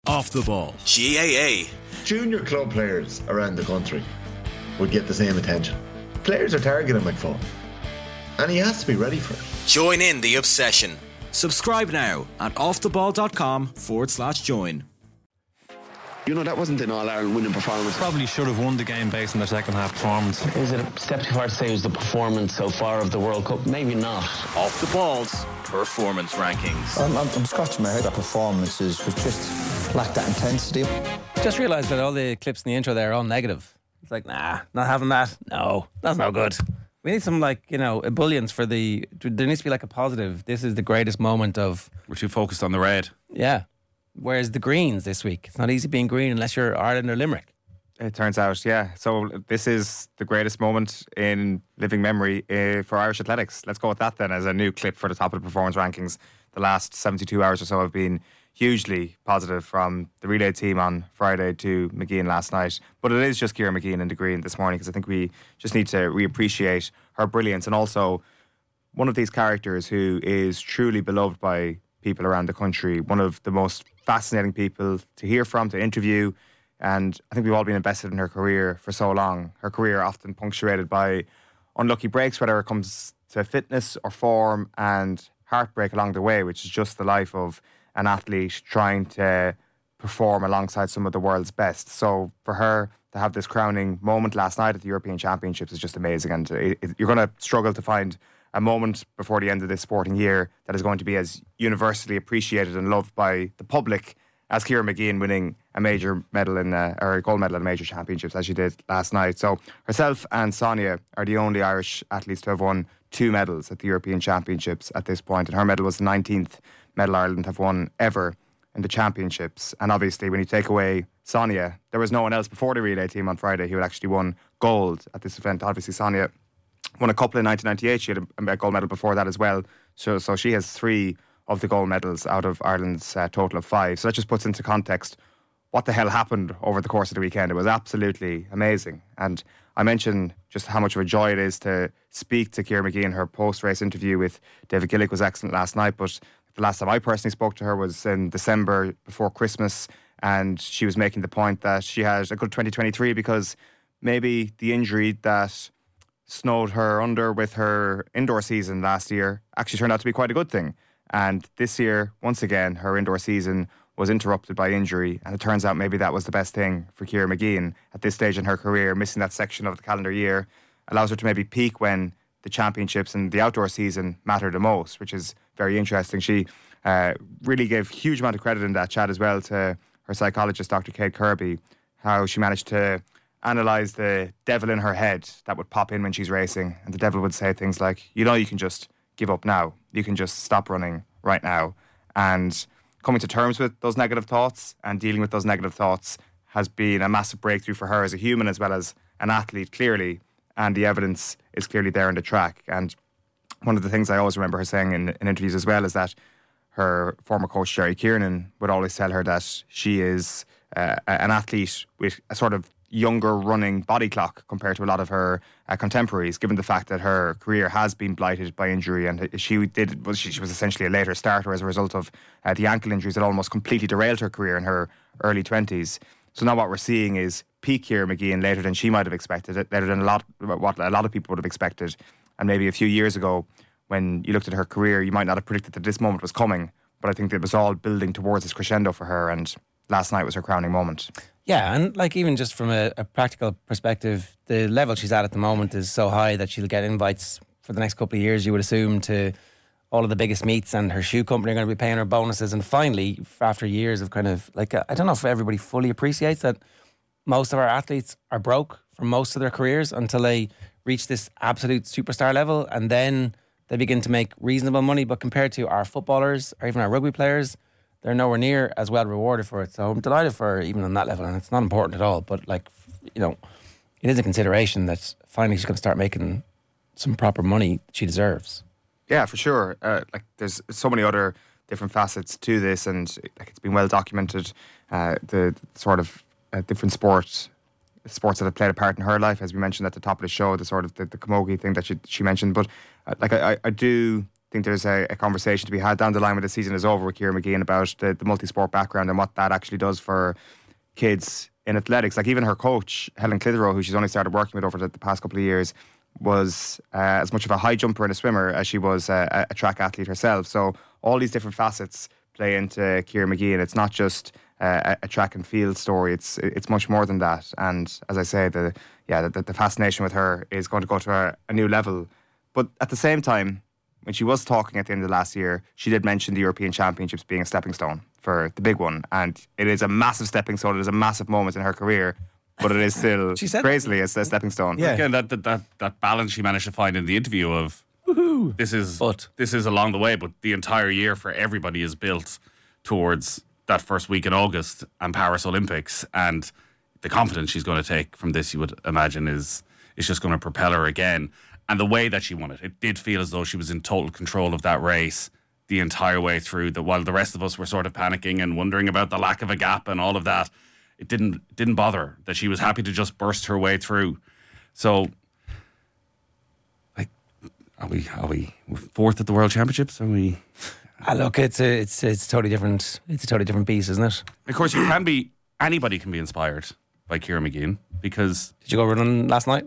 Off the Ball. GAA. Junior club players around the country would get the same attention. Players are targeting McFall, and he has to be ready for it. Join in the obsession. Subscribe now at offtheball.com/join. You know, that wasn't an All-Ireland winning performance. Probably should have won the game based on their second half performance. Is it a step too far to say it was the performance so far of the World Cup? Maybe not. Off the Ball's performance rankings. I'm scratching my head. That performances was just lacked that intensity. Just realised that all the clips in the intro there are all negative. It's like, nah, not having that. No, that's no good. We need some, ebullience for the... There needs to be like a positive. This is the greatest moment of... We're too focused on the red. Yeah. Whereas the greens this week, it's not easy being green unless you're Ireland or Limerick. It turns out, yeah. So this is the greatest moment in living memory for Irish athletics. Let's go with that then as a new clip for the top of the performance rankings. The last 72 hours or so have been hugely positive, from the relay team on Friday to McGeehan last night. But it is just Ciara McGeehan in the green this morning, because I think we just need to reappreciate her brilliance, and also one of these characters who is truly beloved by people around the country, one of the most fascinating people to hear from, to interview, and I think we've all been invested in her career for so long. Her career often punctuated by unlucky breaks, whether it comes to fitness or form, and heartbreak along the way, which is just the life of an athlete trying to perform alongside some of the world's best. So for her to have this crowning moment last night at the European Championships is just amazing, and you're going to struggle to find a moment before the end of this sporting year that is going to be as universally appreciated and loved by the public as Ciara McGeehan winning a major medal or a gold medal in major championships as she did last night. So herself and Sonia are the only Irish athletes to have won 2 medals at the European Championships at this point, and her medal was the 19th medal Ireland have won ever in the championships. And obviously when you take away Sonia, there was no one else before the relay team on Friday who had actually won gold at this event. Obviously Sonia won a couple in 1998. She had a gold medal before that as well. So she has 3 of the gold medals out of Ireland's total of 5. So that just puts into context what the hell happened over the course of the weekend. It was absolutely amazing. And I mentioned just how much of a joy it is to speak to Ciara McGeehan. Her post-race interview with David Gillick was excellent last night, but the last time I personally spoke to her was in December before Christmas, and she was making the point that she had a good 2023 because maybe the injury that snowed her under with her indoor season last year actually turned out to be quite a good thing. And this year, once again, her indoor season was interrupted by injury, and it turns out maybe that was the best thing for Ciara McGeehan at this stage in her career. Missing that section of the calendar year allows her to maybe peak when the championships and the outdoor season matter the most, which is very interesting. She really gave huge amount of credit in that chat as well to her psychologist, Dr. Kate Kirby, how she managed to analyse the devil in her head that would pop in when she's racing. And the devil would say things like, you can just give up now. You can just stop running right now. And coming to terms with those negative thoughts and dealing with those negative thoughts has been a massive breakthrough for her as a human as well as an athlete, clearly. And the evidence is clearly there in the track. And one of the things I always remember her saying in interviews as well is that her former coach, Jerry Kiernan, would always tell her that she is an athlete with a sort of younger running body clock compared to a lot of her contemporaries, given the fact that her career has been blighted by injury, and she was essentially a later starter as a result of the ankle injuries that almost completely derailed her career in her early 20s. So now what we're seeing is peak Ciara McGeehan later than she might have expected, later than what a lot of people would have expected. And maybe a few years ago, when you looked at her career, you might not have predicted that this moment was coming. But I think it was all building towards this crescendo for her, and last night was her crowning moment. Yeah, and even just from a practical perspective, the level she's at the moment is so high that she'll get invites for the next couple of years, you would assume, to all of the biggest meets, and her shoe company are going to be paying her bonuses. And finally, after years of I don't know if everybody fully appreciates that most of our athletes are broke for most of their careers until they reach this absolute superstar level, and then they begin to make reasonable money. But compared to our footballers or even our rugby players, they're nowhere near as well rewarded for it. So I'm delighted for her even on that level, and it's not important at all. But it is a consideration that finally she's going to start making some proper money she deserves. Yeah, for sure. There's so many other different facets to this, and it's been well documented. The sort of different sports that have played a part in her life, as we mentioned at the top of the show, the sort of the camogie thing that she mentioned. But I do think there's a conversation to be had down the line when the season is over with Ciara McGeehan about the multi-sport background and what that actually does for kids in athletics. Like even her coach, Helen Clitheroe, who she's only started working with over the past couple of years, was as much of a high jumper and a swimmer as she was a track athlete herself. So all these different facets play into Ciara McGeehan. It's not just a track and field story. It's much more than that. And as I say, the fascination with her is going to go to a new level. But at the same time, when she was talking at the end of last year, she did mention the European Championships being a stepping stone for the big one. And it is a massive stepping stone. It is a massive moment in her career. But it is still crazily a stepping stone. Yeah. Again, that balance she managed to find in the interview of this is along the way, but the entire year for everybody is built towards that first week in August and Paris Olympics, and the confidence she's going to take from this, you would imagine, is just going to propel her again. And the way that she won it did feel as though she was in total control of that race the entire way through. While the rest of us were sort of panicking and wondering about the lack of a gap and all of that, it didn't bother her, that she was happy to just burst her way through. So, like, are we fourth at the World Championships? Are we? Look, it's totally different. It's a totally different beast, isn't it? Of course, anybody can be inspired by Ciara McGeehan, because. Did you go running last night?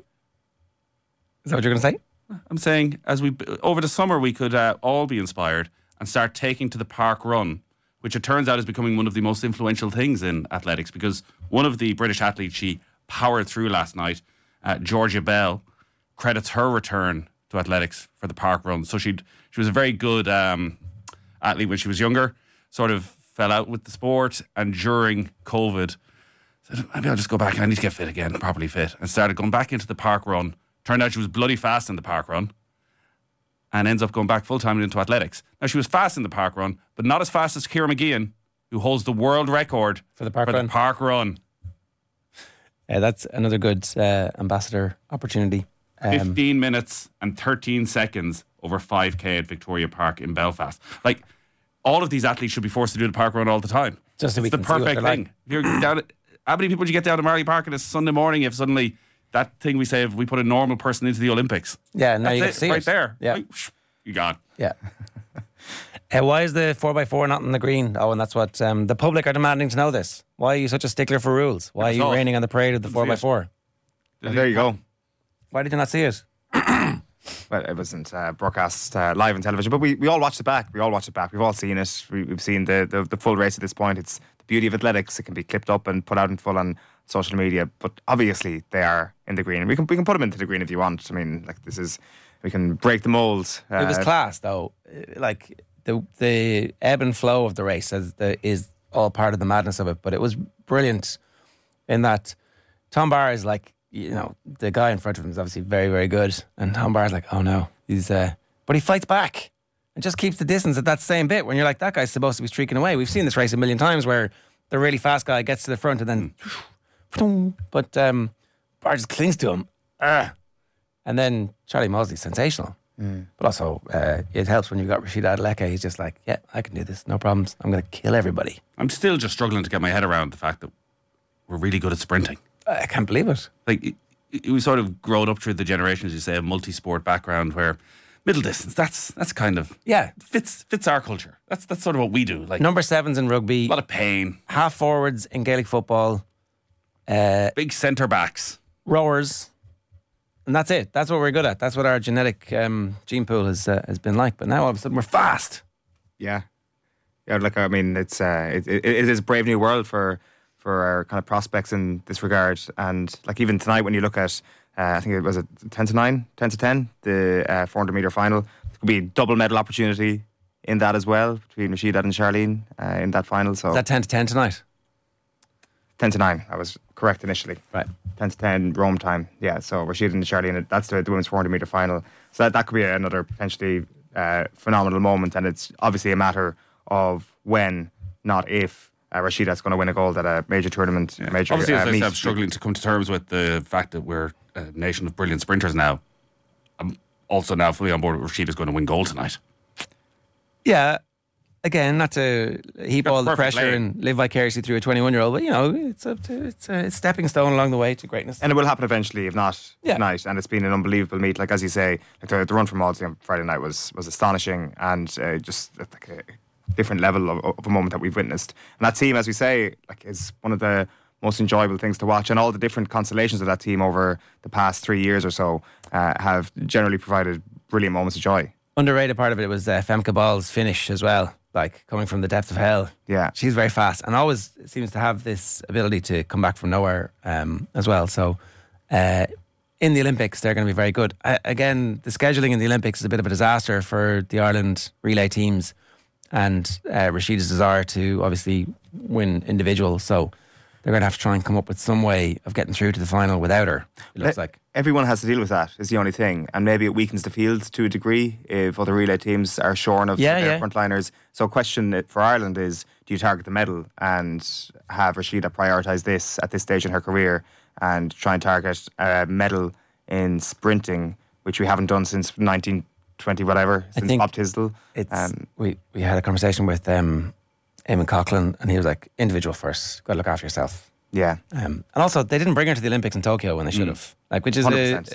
Is that what you're going to say? I'm saying, over the summer, we could all be inspired and start taking to the park run, which it turns out is becoming one of the most influential things in athletics, because one of the British athletes she powered through last night, Georgia Bell, credits her return to athletics for the park run. So she was a very good athlete when she was younger, sort of fell out with the sport, and during COVID said, maybe I'll just go back, I need to get fit again, properly fit, and started going back into the park run. Turned out she was bloody fast in the park run and ends up going back full-time into athletics. Now, she was fast in the park run, but not as fast as Ciara McGeehan, who holds the world record for the park run. Yeah, that's another good ambassador opportunity. 15 minutes and 13 seconds over 5K at Victoria Park in Belfast. Like, all of these athletes should be forced to do the park run all the time. Just so it's we the can perfect see what thing. If you're down how many people would you get down to Marley Park on a Sunday morning if suddenly that thing we say, if we put a normal person into the Olympics? Yeah, now that's you it, can see right it. there. Yeah. Like, you got. Yeah. Why is the 4x4 not in the green? Oh, and that's what the public are demanding to know this. Why are you such a stickler for rules? Why are you raining on the parade of the 4x4? There you go. Why did you not see it? Well, it wasn't broadcast live on television, but we all watched it back. We've all seen it. We've seen the full race at this point. It's the beauty of athletics. It can be clipped up and put out in full on social media, but obviously they are in the green. We can put them into the green if you want. I mean, like, we can break the mold. It was class, though. Like, the ebb and flow of the race is all part of the madness of it, but it was brilliant in that Tom Barr is like, you know, the guy in front of him is obviously very, very good, and Tom Barr's like, oh no, but he fights back and just keeps the distance at that same bit when you're like, that guy's supposed to be streaking away. We've seen this race a million times where the really fast guy gets to the front and then but Barr just clings to him. And then Charlie Mosley's sensational. But also, it helps when you've got Rashid Adeleke. He's just like, yeah, I can do this, no problems. I'm going to kill everybody. I'm still just struggling to get my head around the fact that we're really good at sprinting. I can't believe it. Like, we sort of grown up through the generations, you say, a multi-sport background where middle distance, that's kind of, fits our culture. That's sort of what we do. Like, number sevens in rugby. A lot of pain. Half forwards in Gaelic football. Big centre backs. Rowers. And that's it. That's what we're good at. That's what our genetic gene pool has been like. But now all of a sudden we're fast. Yeah. Like, I mean, it is a brave new world for our kind of prospects in this regard. And like, even tonight when you look at, I think it was 10 to 10, the 400 metre final. There could be a double medal opportunity in that as well between Rashida and Charlene in that final. So is that 10 to 10 tonight? 10 to 9. I was correct initially. Right. 10 to 10 Rome time. Yeah, so Rashida and Charlene, that's the women's 400 metre final. So that could be another potentially phenomenal moment. And it's obviously a matter of when, not if, Rashida's going to win a gold at a major tournament. Yeah. Major obviously, as I meet. said, I'm struggling to come to terms with the fact that we're a nation of brilliant sprinters now. I'm also now fully on board with Rashida's going to win gold tonight. Yeah. again, not to heap all the perfect pressure lane. and live vicariously through a 21-year-old, but it's a stepping stone along the way to greatness. And it will happen eventually, if not tonight. And it's been an unbelievable meet. Like, as you say, like the run from Maudsley on Friday night was astonishing, and just like a different level of a moment that we've witnessed. And that team, as we say, like, is one of the most enjoyable things to watch, and all the different constellations of that team over the past 3 years or so have generally provided brilliant moments of joy. Underrated part of it was Femke Ball's finish as well, like coming from the depth of hell. Yeah. She's very fast and always seems to have this ability to come back from nowhere as well. So in the Olympics, they're going to be very good. Again, the scheduling in the Olympics is a bit of a disaster for the Ireland relay teams, and Rashida's desire to obviously win individual. So they're going to have to try and come up with some way of getting through to the final without her, it looks like. Everyone has to deal with that, is the only thing. And maybe it weakens the field to a degree if other relay teams are shorn of their frontliners. So a question for Ireland is, do you target the medal and have Rashida prioritise this at this stage in her career and try and target a medal in sprinting, which we haven't done since 1920 whatever, since Bob Tisdale. We had a conversation with Eamon Coughlin, and he was like, individual first, got to look after yourself. Yeah. And also, they didn't bring her to the Olympics in Tokyo when they should have. Like, which is,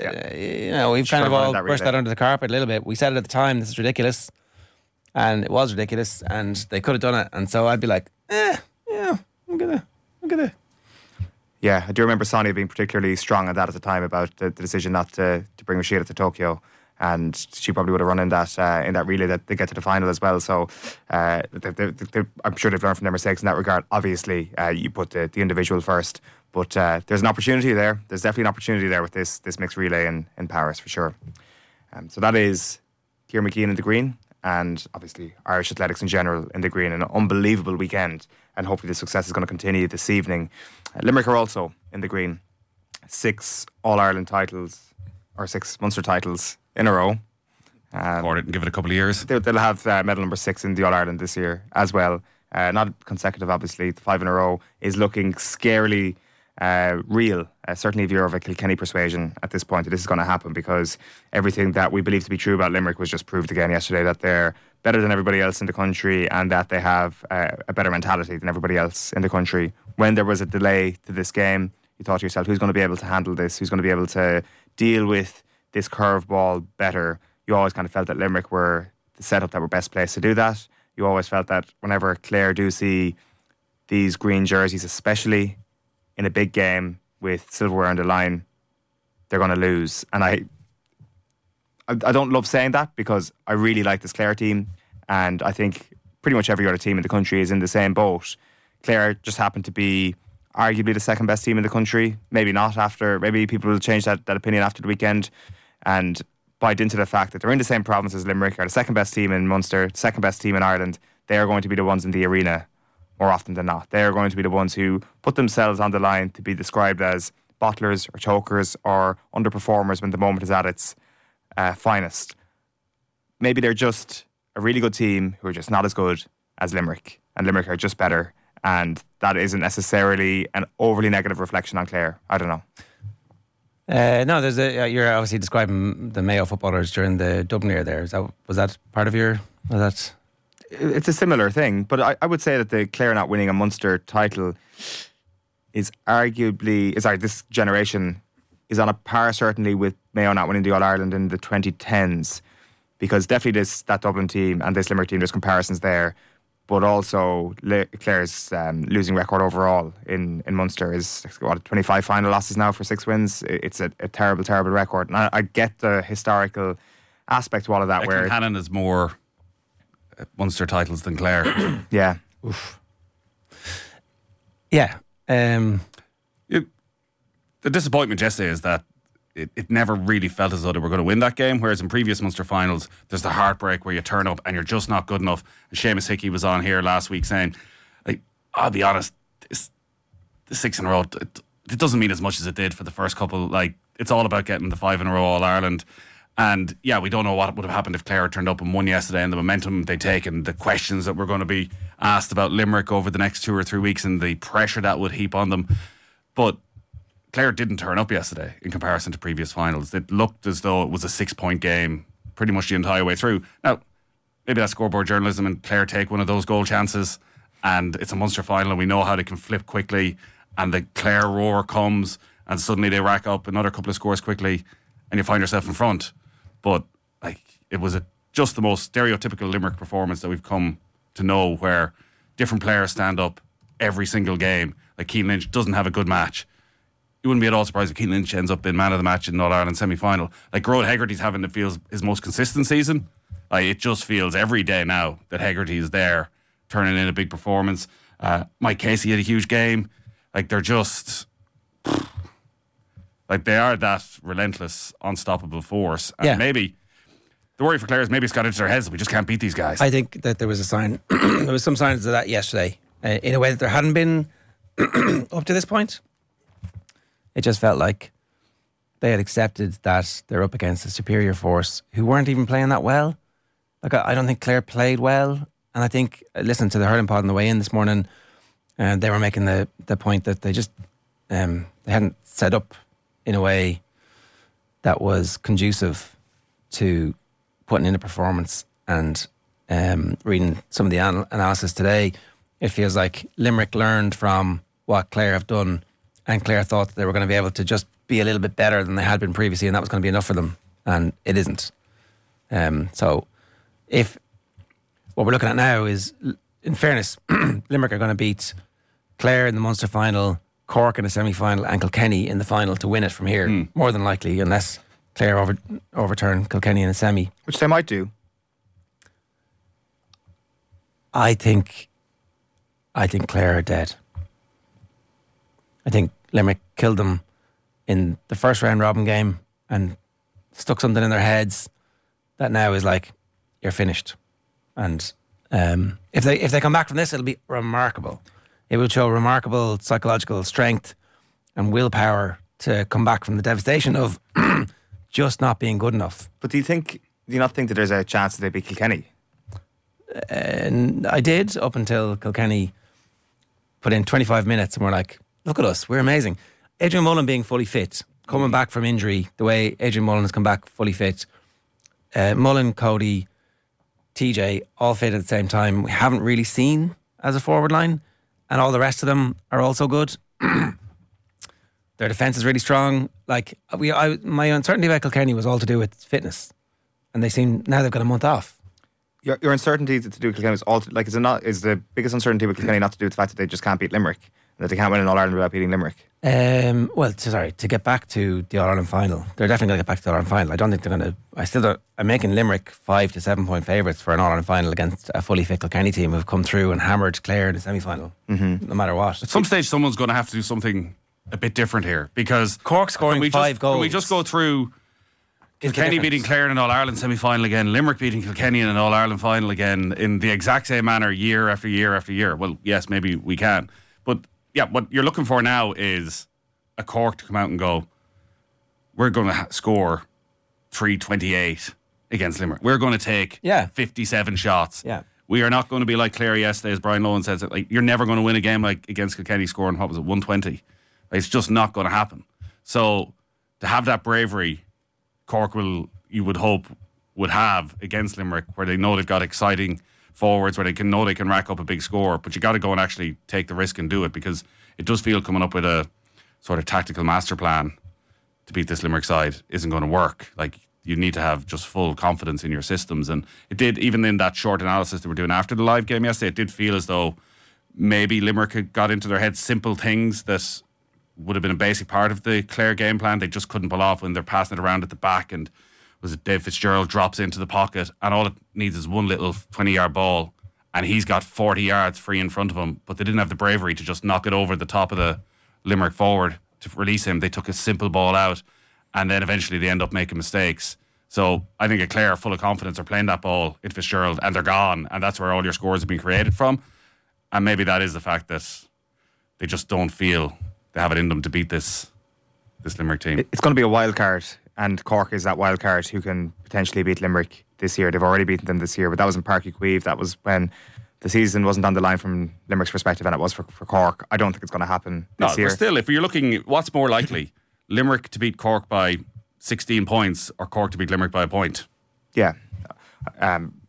we've kind of all brushed that under the carpet a little bit. We said it at the time, this is ridiculous. And it was ridiculous, and they could have done it. And so I'd be like, I'm gonna. Yeah, I do remember Sonia being particularly strong on that at the time about the decision not to bring Rashida to Tokyo. And she probably would have run in that relay that they get to the final as well. So I'm sure they've learned from their mistakes in that regard. Obviously, you put the individual first, but there's an opportunity there. There's definitely an opportunity there with this mixed relay in Paris for sure. So that is Ciara McKeon in the green, and obviously Irish athletics in general in the green. An unbelievable weekend, and hopefully the success is going to continue this evening. Limerick are also in the green. 6 All-Ireland titles, or 6 Munster titles in a row. Or it and give it a couple of years. They'll have medal number 6 in the All-Ireland this year as well. Not consecutive, obviously. The 5 in a row is looking scarily real. Certainly if you're of a Kilkenny persuasion at this point, this is going to happen, because everything that we believe to be true about Limerick was just proved again yesterday, that they're better than everybody else in the country and that they have a better mentality than everybody else in the country. When there was a delay to this game, you thought to yourself, who's going to be able to handle this? Who's going to be able to deal with this curveball better? You always kind of felt that Limerick were the setup that were best placed to do that. You always felt that whenever Clare do see these green jerseys, especially in a big game with silverware on the line, they're going to lose. And I don't love saying that, because I really like this Clare team, and I think pretty much every other team in the country is in the same boat. Clare just happened to be arguably the second best team in the country. Maybe not after, maybe people will change that opinion after the weekend and buy into the fact that they're in the same province as Limerick, are the second best team in Munster, second best team in Ireland. They are going to be the ones in the arena more often than not. They are going to be the ones who put themselves on the line to be described as bottlers or chokers or underperformers when the moment is at its finest. Maybe they're just a really good team who are just not as good as Limerick, and Limerick are just better, and that isn't necessarily an overly negative reflection on Clare. I don't know. No, you're obviously describing the Mayo footballers during the Dublin year there. Was that part of your... It's a similar thing, but I would say that the Clare not winning a Munster title is arguably... this generation is on a par certainly with Mayo not winning the All-Ireland in the 2010s, because definitely that Dublin team and this Limerick team, there's comparisons there, but also Clare's losing record overall in Munster is 25 final losses now for 6 wins. It's a terrible, terrible record. And I get the historical aspect to all of that. Where Hannon is more Munster titles than Clare. Yeah. Oof. Yeah. The disappointment yesterday is that it never really felt as though they were going to win that game, whereas in previous Munster finals, there's the heartbreak where you turn up and you're just not good enough. And Seamus Hickey was on here last week saying, like, I'll be honest, the 6 in a row, it doesn't mean as much as it did for the first couple. Like, it's all about getting the 5 in a row All-Ireland. And yeah, we don't know what would have happened if Clare turned up and won yesterday, and the momentum they take and the questions that were going to be asked about Limerick over the next 2 or 3 weeks and the pressure that would heap on them. But Clare didn't turn up yesterday in comparison to previous finals. It looked as though it was a 6-point game pretty much the entire way through. Now, maybe that's scoreboard journalism, and Clare take one of those goal chances, and it's a Munster final, and we know how they can flip quickly, and the Clare roar comes, and suddenly they rack up another couple of scores quickly, and you find yourself in front. But like, it was just the most stereotypical Limerick performance that we've come to know, where different players stand up every single game. Like, Keane Lynch doesn't have a good match. You wouldn't be at all surprised if Keane Lynch ends up being man of the match in the All-Ireland semi-final. Like, Gerard Hegarty's having, it feels, his most consistent season. Like, it just feels every day now that Hegarty is there, turning in a big performance. Mike Casey had a huge game. Like, they're just... Like, they are that relentless, unstoppable force. And maybe... The worry for Clare is maybe it's got into their heads that we just can't beat these guys. I think that there was a sign. There was some signs of that yesterday, in a way that there hadn't been up to this point. It just felt like they had accepted that they're up against a superior force who weren't even playing that well. Like, I don't think Clare played well, and I think, listen to the hurling pod on the way in this morning, they were making the point that they just they hadn't set up in a way that was conducive to putting in a performance. And reading some of the analysis today, it feels like Limerick learned from what Clare have done, and Clare thought that they were going to be able to just be a little bit better than they had been previously, and that was going to be enough for them, and it isn't. So if what we're looking at now is, in fairness, Limerick are going to beat Clare in the Munster final, Cork in the semi-final, and Kilkenny in the final to win it from here, more than likely, unless Clare overturn Kilkenny in a semi. Which they might do. I think Clare are dead. I think Limerick killed them in the first round robin game and stuck something in their heads that now is like, you're finished. And if they come back from this, it'll be remarkable. It will show remarkable psychological strength and willpower to come back from the devastation of just not being good enough. But do you not think that there's a chance that they beat Kilkenny? I did, up until Kilkenny put in 25 minutes and we're like, look at us, we're amazing. Adrian Mullen being fully fit, coming back from injury, the way Adrian Mullen has come back fully fit. Mullen, Cody, TJ, all fit at the same time. We haven't really seen as a forward line, and all the rest of them are also good. Their defence is really strong. Like, my uncertainty about Kilkenny was all to do with fitness, and they seem, now they've got a month off. Your uncertainty to do with Kilkenny is the biggest uncertainty with Kilkenny not to do with the fact that they just can't beat Limerick, and that they can't win an All-Ireland without beating Limerick? To get back to the All-Ireland final, they're definitely going to get back to the All-Ireland final. I don't think they're going to. I'm making Limerick 5 to 7 point favourites for an All-Ireland final against a fully fit Kilkenny team who've come through and hammered Clare in the semi-final, no matter what. At some stage, someone's going to have to do something a bit different here, because Cork scoring 5 goals. Can we just go through Kilkenny beating Clare in an All-Ireland semi-final again, Limerick beating Kilkenny in an All-Ireland final again, in the exact same manner year after year after year? Well, yes, maybe we can. But yeah, what you're looking for now is a Cork to come out and go, we're going to score 328 against Limerick. We're going to take 57 shots. Yeah. We are not going to be like Clare yesterday, as Brian Lohan says. Like, you're never going to win a game like against Kilkenny scoring, 120. Like, it's just not going to happen. So to have that bravery, Cork you would hope, would have against Limerick, where they know they've got exciting forwards, where they know they can rack up a big score, but you got to go and actually take the risk and do it, because it does feel coming up with a sort of tactical master plan to beat this Limerick side isn't going to work. Like, you need to have just full confidence in your systems, and it did, even in that short analysis that we're doing after the live game yesterday, it did feel as though maybe Limerick had got into their heads simple things that would have been a basic part of the Clare game plan. They just couldn't pull off when they're passing it around at the back, and was it Dave Fitzgerald drops into the pocket, and all it needs is one little 20-yard ball, and he's got 40 yards free in front of him, but they didn't have the bravery to just knock it over the top of the Limerick forward to release him. They took a simple ball out, and then eventually they end up making mistakes. So I think at Clare, full of confidence, are playing that ball at Fitzgerald, and they're gone, and that's where all your scores have been created from. And maybe that is the fact that they just don't feel they have it in them to beat this Limerick team. It's going to be a wild card, and Cork is that wild card who can potentially beat Limerick this year. They've already beaten them this year, but that was in Páirc Uí Chaoimh. That was when the season wasn't on the line from Limerick's perspective, and it was for Cork. I don't think it's going to happen this year. But still, if you're looking, what's more likely? Limerick to beat Cork by 16 points, or Cork to beat Limerick by a point? Yeah.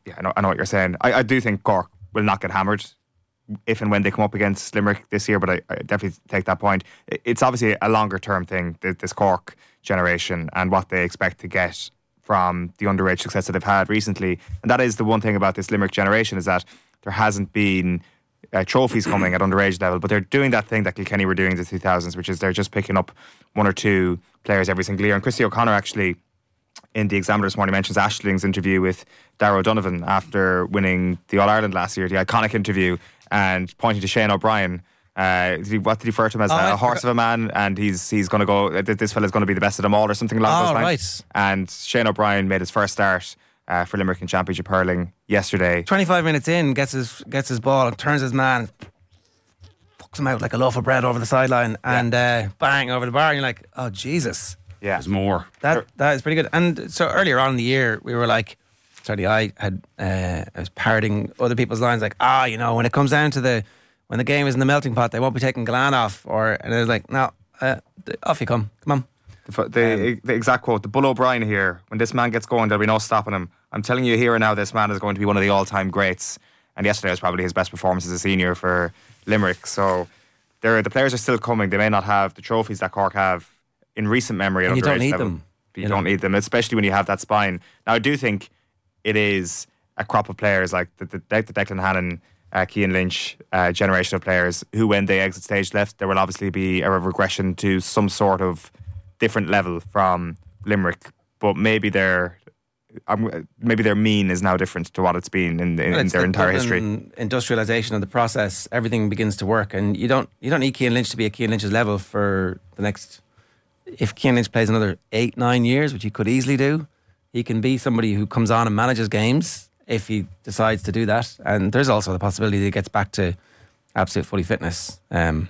Yeah, I know what you're saying. I do think Cork will not get hammered if and when they come up against Limerick this year, but I definitely take that point. It's obviously a longer term thing, this Cork generation, and what they expect to get from the underage success that they've had recently. And that is the one thing about this Limerick generation, is that there hasn't been trophies coming at underage level, but they're doing that thing that Kilkenny were doing in the 2000s, which is they're just picking up one or two players every single year. And Christy O'Connor actually, in the Examiner this morning, mentions Ashling's interview with Darragh O'Donovan after winning the All-Ireland last year, the iconic interview, and pointing to Shane O'Brien. What did he refer to him as? A horse of a man, and he's going to go, this fella's going to be the best of them all, or something along those lines. Right. And Shane O'Brien made his first start for Limerick in Championship hurling yesterday. 25 minutes in, gets his ball and turns his man, fucks him out like a loaf of bread over the sideline, and bang over the bar, and you're like, oh Jesus. Yeah, There's more. That is pretty good. And so earlier on in the year, we were like, I was parroting other people's lines, like, when it comes down to when the game is in the melting pot, they won't be taking Glan off, and I was like, no, off you come on. The exact quote, the Bull O'Brien here, when this man gets going, there'll be no stopping him. I'm telling you here and now, this man is going to be one of the all-time greats. And yesterday was probably his best performance as a senior for Limerick. So the players are still coming. They may not have the trophies that Cork have in recent memory at And you don't underage need level. them. You don't need them, especially when you have that spine. Now, I do think it is a crop of players like the Declan Hannon, Cian Lynch generation of players who, when they exit stage left, there will obviously be a regression to some sort of different level from Limerick. But maybe their mean is now different to what it's been in their entire history. Industrialisation of the process, everything begins to work, and you don't need Cian Lynch to be at Cian Lynch's level for the next. If Cian Lynch plays another 8-9 years, which he could easily do, he can be somebody who comes on and manages games if he decides to do that. And there's also the possibility that he gets back to absolute fully fitness. So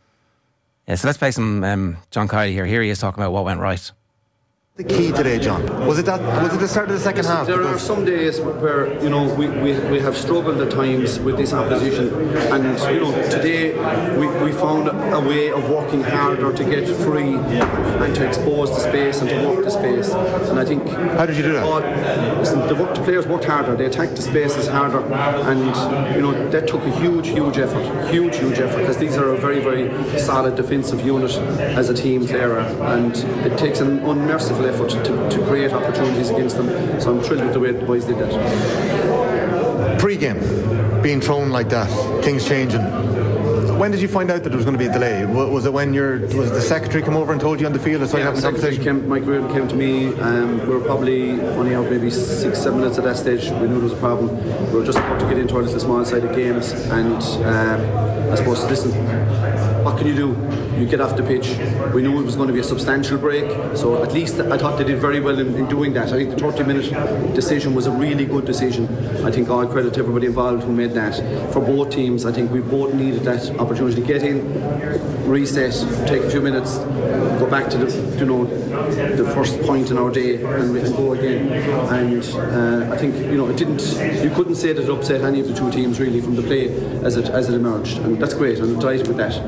let's play some John Kiley here. Here he is talking about what went right. The key today, John? Was it the start of the second half? There are some days where we have struggled at times with this opposition, and today we found a way of working harder to get free and to expose the space and to work the space. And I think, how did you do that? The players worked harder. They attacked the spaces harder, and that took a huge effort, because these are a very, very solid defensive unit as a team, Clara, and it takes an unmerciful effort to create opportunities against them. So I'm thrilled with the way the boys did that. Pre-game, being thrown like that, things changing. When did you find out that there was going to be a delay? Was it when was the secretary come over and told you on the field? Mike Reardon came to me. We were probably only out maybe 6-7 minutes at that stage. We knew there was a problem. We were just about to get into the small side of games, and I suppose, listen, what can you do? You get off the pitch. We knew it was going to be a substantial break, so at least I thought they did very well in doing that. I think the 30-minute decision was a really good decision. I think all credit to everybody involved who made that. For both teams, I think we both needed that opportunity to get in, reset, take a few minutes, go back to the first point in our day, and go again. And I think it didn't. You couldn't say that it upset any of the two teams really from the play as it emerged, and that's great. I'm delighted with that.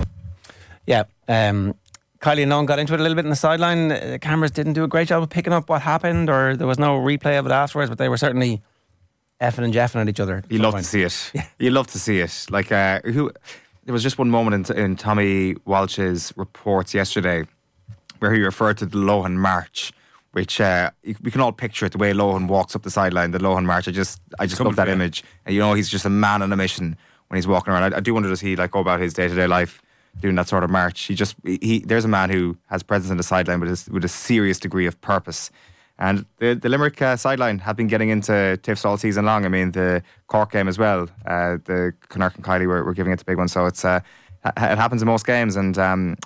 Yeah, Kylie and Nolan got into it a little bit in the sideline. The cameras didn't do a great job of picking up what happened, or there was no replay of it afterwards, but they were certainly effing and jeffing at each other. You love to see it. Yeah. You love to see it. Like, there was just one moment in Tommy Walsh's reports yesterday where he referred to the Lohan March, which we can all picture it, the way Lohan walks up the sideline, the Lohan March. I just love that image. And, he's just a man on a mission when he's walking around. I do wonder, does he go about his day-to-day life doing that sort of march? There's a man who has presence on the sideline with a serious degree of purpose. And the Limerick sideline have been getting into tiffs all season long. I mean, the Cork game as well. The Connacht and Kiley were giving it the big one. So it happens in most games, and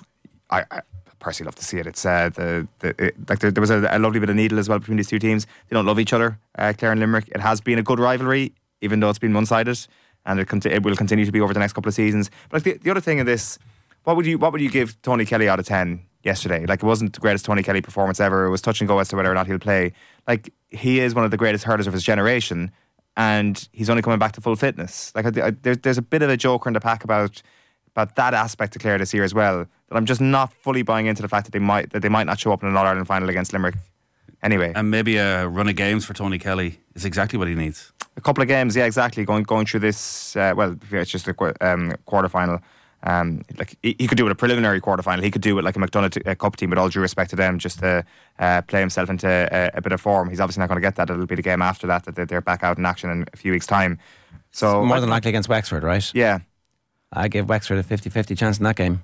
I personally love to see it. It's there was a lovely bit of needle as well between these two teams. They don't love each other, Clare and Limerick. It has been a good rivalry, even though it's been one-sided, and it will continue to be over the next couple of seasons. But the other thing in this, what would you give Tony Kelly out of 10 yesterday? Like, it wasn't the greatest Tony Kelly performance ever. It was touch and go as to whether or not he'll play. Like, he is one of the greatest hurlers of his generation, and he's only coming back to full fitness. Like, there's a bit of a joker in the pack about that aspect of Clare this year as well, that I'm just not fully buying into the fact that they might not show up in an All-Ireland final against Limerick. anyway. And maybe a run of games for Tony Kelly is exactly what he needs. A couple of games, yeah, exactly. Going through this, it's just a quarterfinal. Like he could do it a preliminary quarterfinal. He could do it like a McDonagh Cup team, with all due respect to them, just to play himself into a bit of form. He's obviously not going to get that. It'll be the game after that they're back out in action in a few weeks' time. So more than likely against Wexford, right? Yeah. I give Wexford a 50-50 chance in that game.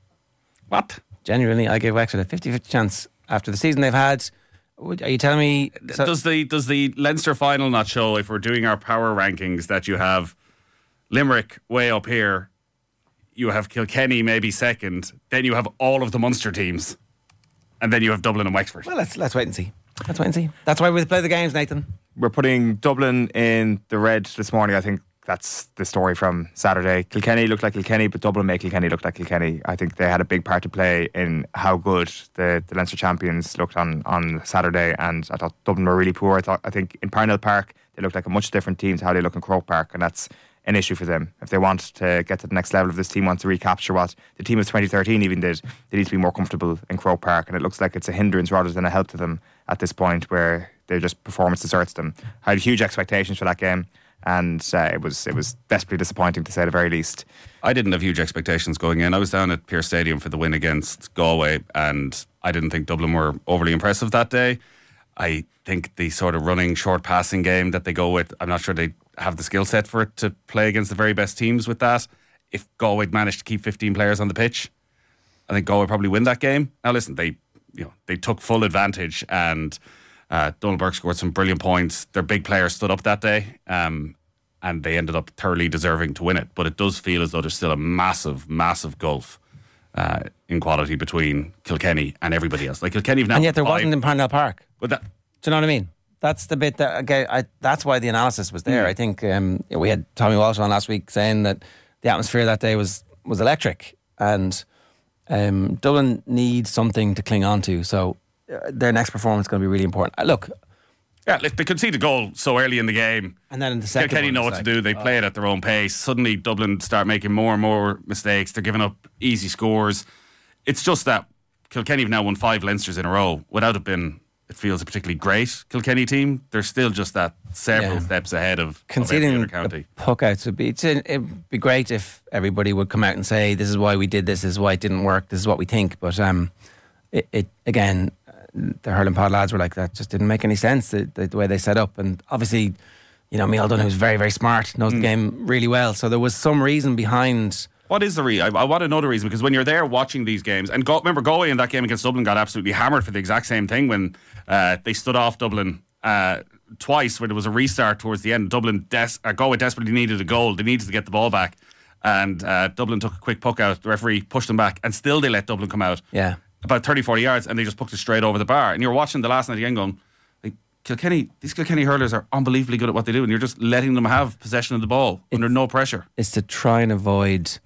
What? Genuinely, I give Wexford a 50-50 chance after the season they've had. Are you telling me... Does the Leinster final not show, if we're doing our power rankings, that you have Limerick way up here, you have Kilkenny maybe second, then you have all of the Munster teams, and then you have Dublin and Wexford? Well, let's wait and see. That's why we play the games, Nathan. We're putting Dublin in the red this morning. I think that's the story from Saturday. Kilkenny looked like Kilkenny, but Dublin made Kilkenny look like Kilkenny. I think they had a big part to play in how good the Leinster champions looked on Saturday, and I thought Dublin were really poor. I think in Parnell Park they looked like a much different team to how they look in Croke Park, and that's an issue for them. If they want to get to the next level, if this team wants to recapture what the team of 2013 even did, they need to be more comfortable in Croke Park, and it looks like it's a hindrance rather than a help to them at this point, where their just performance deserts them. I had huge expectations for that game, and it was desperately disappointing, to say the very least. I didn't have huge expectations going in. I was down at Pearse Stadium for the win against Galway, and I didn't think Dublin were overly impressive that day. I think the sort of running, short passing game that they go with, I'm not sure they have the skill set for it to play against the very best teams with that. If Galway managed to keep 15 players on the pitch, I think Galway probably win that game. Now listen, they took full advantage, and Donald Burke scored some brilliant points. Their big players stood up that day, and they ended up thoroughly deserving to win it. But it does feel as though there's still a massive, massive gulf in quality between Kilkenny and everybody else. Like Kilkenny have now, and yet there wasn't in Parnell Park. But that, do you know what I mean? That's the bit that that's why the analysis was there. I think we had Tommy Walsh on last week saying that the atmosphere that day was electric, and Dublin need something to cling on to. So their next performance is going to be really important. Look, yeah, they conceded a goal so early in the game, and then in the second, Kilkenny know what to do. They play it at their own pace. Suddenly, Dublin start making more and more mistakes. They're giving up easy scores. It's just that Kilkenny have now won 5 Leinsters in a row without it being, it feels, a particularly great Kilkenny team. They're still just that several steps ahead of conceding every other county. Puck outs would be. It'd be great if everybody would come out and say, "This is why we did this. This is why it didn't work. This is what we think." But it again, the hurling pod lads were like, that just didn't make any sense, the way they set up. And obviously, Micheál Dunne, who's very, very smart, knows the game really well. So there was some reason behind. What is the reason? I want to know the reason, because when you're there watching these games, and remember Galway in that game against Dublin got absolutely hammered for the exact same thing when they stood off Dublin twice when there was a restart towards the end. Galway desperately needed a goal. They needed to get the ball back, and Dublin took a quick puck out. The referee pushed them back, and still they let Dublin come out. Yeah. About 30-40 yards, and they just pucked it straight over the bar. And you're watching the last night again going, like, these Kilkenny hurlers are unbelievably good at what they do, and you're just letting them have possession of the ball under no pressure. It's to try and avoid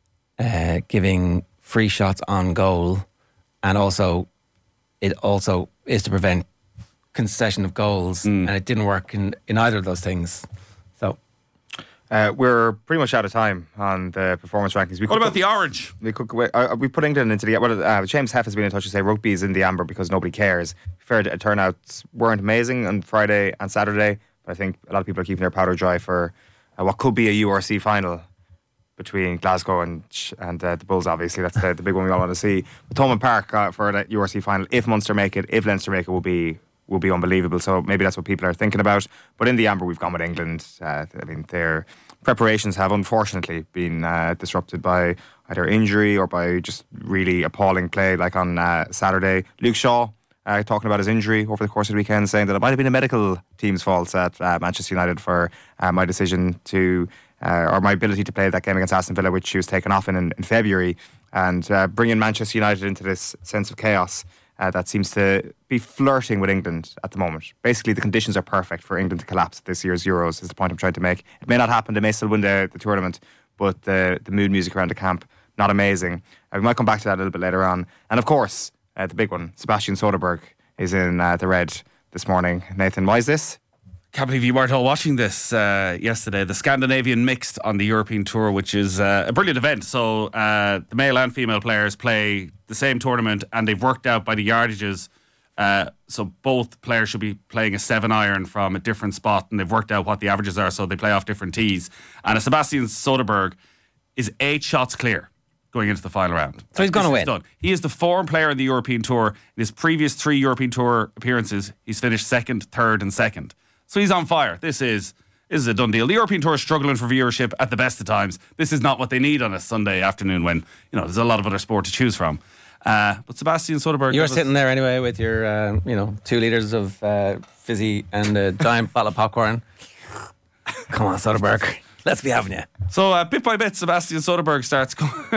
giving free shots on goal, and it also is to prevent concession of goals, and it didn't work in either of those things. So we're pretty much out of time on the performance rankings. What about the orange? We put England into the James Heff has been in touch to say rugby is in the amber because nobody cares. Fair turnouts weren't amazing on Friday and Saturday, but I think a lot of people are keeping their powder dry for what could be a URC final between Glasgow and the Bulls. Obviously, that's the big one we all want to see. But Thomond Park for that URC final, if Munster make it, if Leinster make it, will be unbelievable. So maybe that's what people are thinking about. But in the amber, we've gone with England. Their preparations have unfortunately been disrupted by either injury or by just really appalling play, like on Saturday. Luke Shaw talking about his injury over the course of the weekend, saying that it might have been a medical team's fault at Manchester United for my decision to or my ability to play that game against Aston Villa, which he was taken off in February, and bringing Manchester United into this sense of chaos that seems to be flirting with England at the moment. Basically, the conditions are perfect for England to collapse this year's Euros, is the point I'm trying to make. It may not happen, they may still win the tournament, but the mood music around the camp, not amazing. We might come back to that a little bit later on. And of course, the big one, Sebastian Soderberg is in the red this morning. Nathan, why is this? Can't believe you weren't all watching this yesterday. The Scandinavian Mixed on the European Tour, which is a brilliant event. So the male and female players play the same tournament, and they've worked out by the yardages So both players should be playing a 7-iron from a different spot, and they've worked out what the averages are, so they play off different tees. And Sebastian Soderberg is 8 shots clear going into the final round. So he's going to win. Done. He is the form player in the European Tour. In his previous 3 European Tour appearances, he's finished 2nd, 3rd and 2nd. So he's on fire. This is a done deal. The European Tour is struggling for viewership at the best of times. This is not what they need on a Sunday afternoon when there's a lot of other sport to choose from. But Sebastian Soderberg... You're sitting there anyway with your 2 litres of fizzy and a giant bottle of popcorn. Come on, Soderberg. Let's be having you. So bit by bit, Sebastian Soderberg starts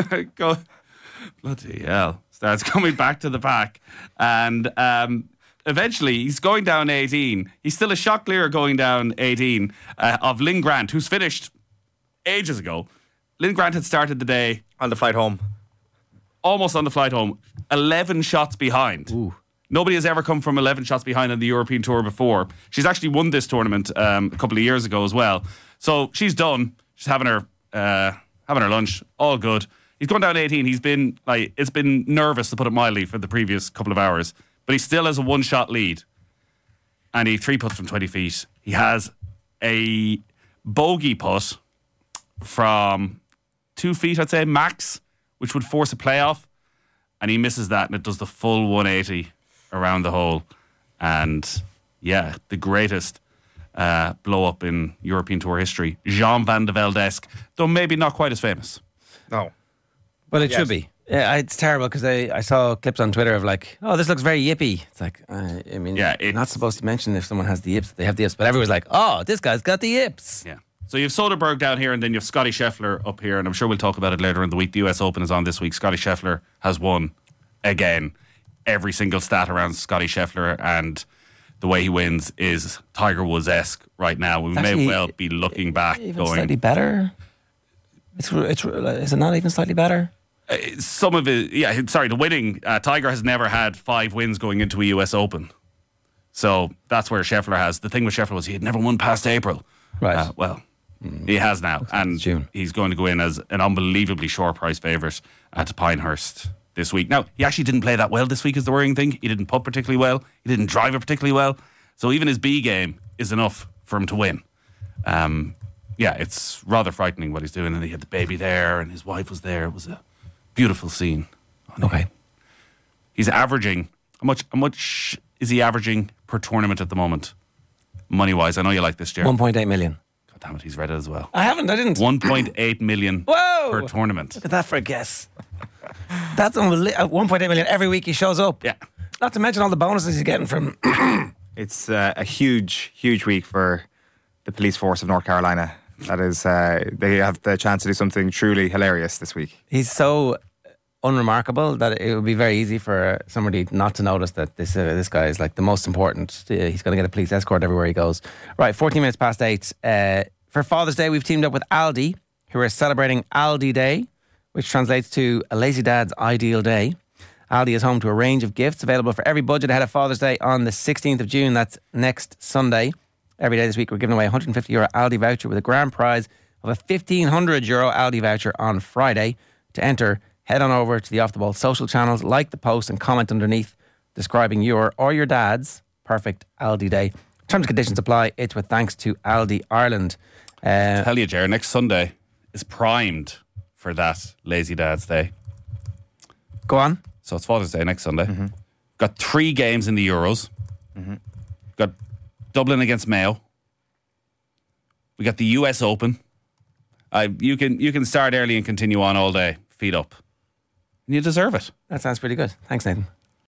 bloody hell, starts coming back to the pack, and eventually he's going down 18. He's still a shot clear going down 18 of Lynn Grant, who's finished ages ago. Lynn Grant had started the day on the flight home, almost on the flight home, 11 shots behind. Ooh. Nobody has ever come from 11 shots behind on the European Tour before. She's actually won this tournament a couple of years ago as well. So she's done. She's having her lunch. All good. He's gone down 18. He's been it's been nervous, to put it mildly, for the previous couple of hours. But he still has a 1-shot lead. And he 3 putts from 20 feet. He has a bogey putt from 2 feet, I'd say, max, which would force a playoff. And he misses that, and it does the full 180 around the hole. And yeah, the greatest blow up in European Tour history. Jean Van de Velde-esque, though maybe not quite as famous. No. But it should be. Yeah, it's terrible because I saw clips on Twitter of like, oh, this looks very yippy. It's like, you're not supposed to mention if someone has the yips, they have the yips. But everyone's like, oh, this guy's got the yips. Yeah. So you have Soderberg down here, and then you have Scotty Scheffler up here, and I'm sure we'll talk about it later in the week. The US Open is on this week. Scotty Scheffler has won again. Every single stat around Scotty Scheffler and the way he wins is Tiger Woods-esque right now. We may well be looking back even going... slightly better? Is it not even slightly better? Some of it... Yeah, sorry, the winning... Tiger has never had 5 wins going into a US Open. So that's where Scheffler has. The thing with Scheffler was he had never won past April. Right. He has now. And he's going to go in as an unbelievably short price favourite at Pinehurst this week. Now, he actually didn't play that well this week is the worrying thing. He didn't putt particularly well. He didn't drive it particularly well. So even his B game is enough for him to win. It's rather frightening what he's doing. And he had the baby there and his wife was there. It was a beautiful scene. Okay. He's averaging... How much is he averaging per tournament at the moment? Money-wise. I know you like this, Jerry. 1.8 million. God damn it, he's read it as well. I didn't. 1.8 million per tournament. Look at that for a guess. That's unbelievable. 1.8 million every week he shows up. Yeah. Not to mention all the bonuses he's getting from... It's a huge, huge week for the police force of North Carolina. That is, they have the chance to do something truly hilarious this week. He's so unremarkable that it would be very easy for somebody not to notice that this guy is like the most important. He's going to get a police escort everywhere he goes. Right, 14 minutes past 8. For Father's Day, we've teamed up with Aldi, who are celebrating Aldi Day, which translates to a lazy dad's ideal day. Aldi is home to a range of gifts available for every budget ahead of Father's Day on the 16th of June. That's next Sunday. Every day this week, we're giving away a €150 Aldi voucher with a grand prize of a €1,500 Aldi voucher on Friday. To enter, head on over to the Off the Ball social channels, like the post and comment underneath describing your or your dad's perfect Aldi day. Terms and conditions apply. It's with thanks to Aldi Ireland. Tell you, Jerry, next Sunday is primed for that Lazy Dad's Day. Go on. So it's Father's Day next Sunday. Mm-hmm. Got 3 games in the Euros. Mm-hmm. Got Dublin against Mayo. We got the US Open. You can start early and continue on all day. Feet up. And you deserve it. That sounds pretty good. Thanks, Nathan.